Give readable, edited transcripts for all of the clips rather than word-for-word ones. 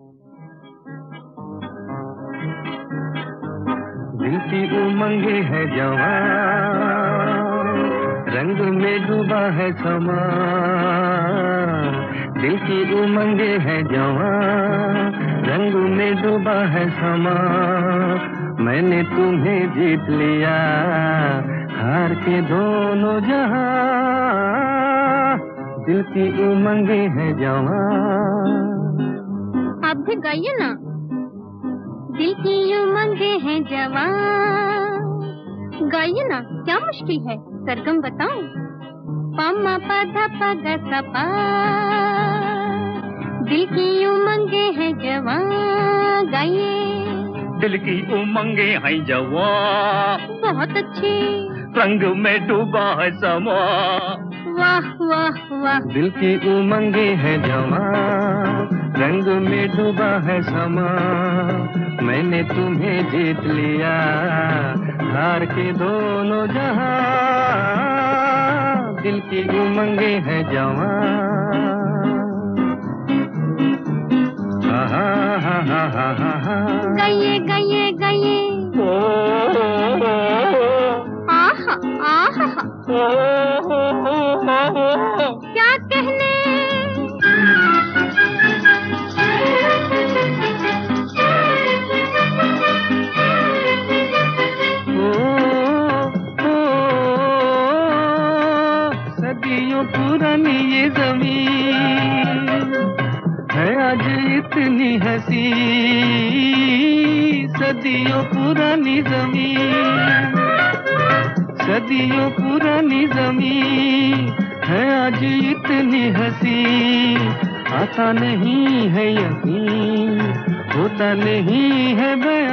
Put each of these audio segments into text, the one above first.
दिल की उमंगे है जवान, रंग में डूबा है समा। दिल की उमंगे है जवान, रंग में डूबा है समा। मैंने तुम्हें जीत लिया, हार के दोनों जहां। दिल की उमंगे है जवान। आप भी गाइए ना। दिल की उमंगे हैं जवान, गाइए ना, क्या मुश्किल है? सरगम बताऊं? पामा पाधा पगा सपा। दिल की उमंगे हैं जवान, गाइए। दिल की उमंगे हैं जवान, बहुत अच्छी। रंग में डूबा है समा। वाह वाह वाह। दिल की उमंगे है जवान, रंग में डूबा है समा। मैंने तुम्हें जीत लिया, हार के दोनों जहां। दिल की उमंगे है जवान। गाइए गाइए गाइए। आहा आहा। क्या कहने। सदियों पुरानी ये जमीन है आज इतनी हसी। सदियों पुरानी जमीन, सदियों पुरानी जमीन है आज इतनी हसी। आता नहीं है यकीन, होता नहीं है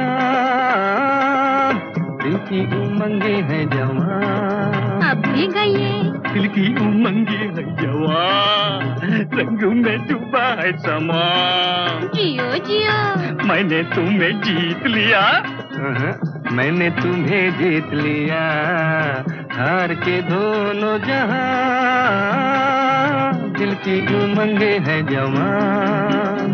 बयान। दिल की उमंगे है जवान। अब भी गाइए। दिल की उमंगे है जवान, रंग में डूबा है समा। जियो जियो। मैंने तुम्हें जीत लिया, मैंने तुम्हें जीत लिया, हार के दोनों जहां। दिल की उमंगे है जवान।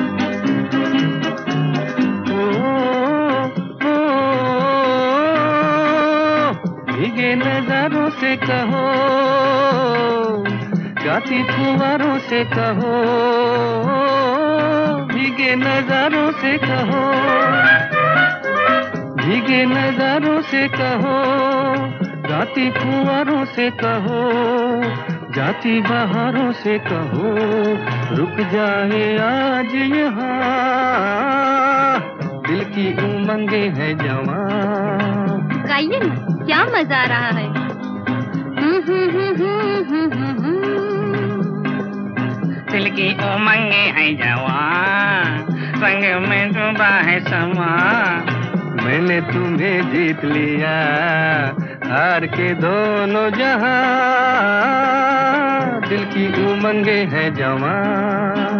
भीगे नजारों से कहो, गाती फुवारों से कहो। भीगे नजारों से कहो, भीगे नजारों से कहो, गाती फुवारों से कहो, जाती बहारों से कहो, रुक जाए आज यहाँ। दिल की उमंगे है जवान। गाइए ना, क्या मजा आ रहा है। दिल की उमंगे है जवान, संग में डूबा है समा। मैंने तुम्हें जीत लिया, हार के दोनों जहां। दिल की उमंगे है जवान।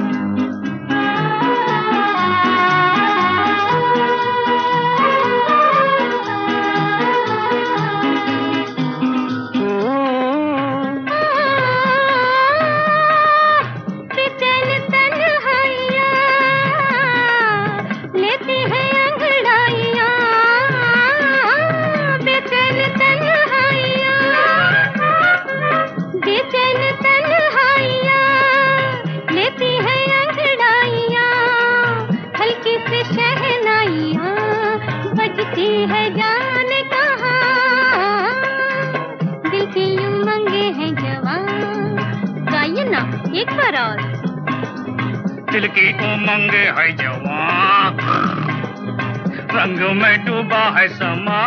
है जाने कहाँ, दिल की उमंगे हैं जवान। गाइए ना एक बार और। दिल की उमंगे है जवान, रंग में डूबा है समा।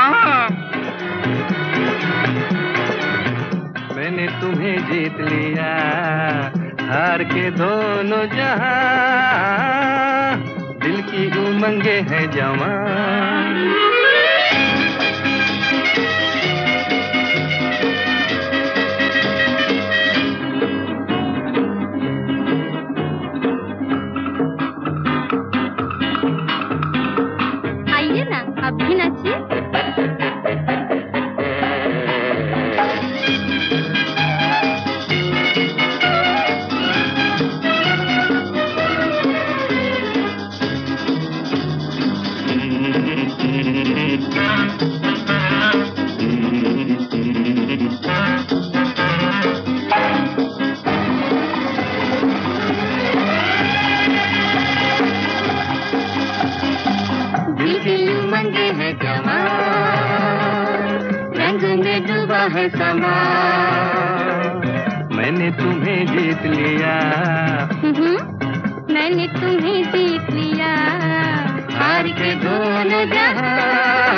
मैंने तुम्हें जीत लिया, हार के दोनों जहां। दिल की उमंगे है जवान। आइए ना, अब भी नाचिए। में डूबा है समा, मैंने तुम्हें जीत लिया, मैंने तुम्हें जीत लिया, हार के दोनों जहां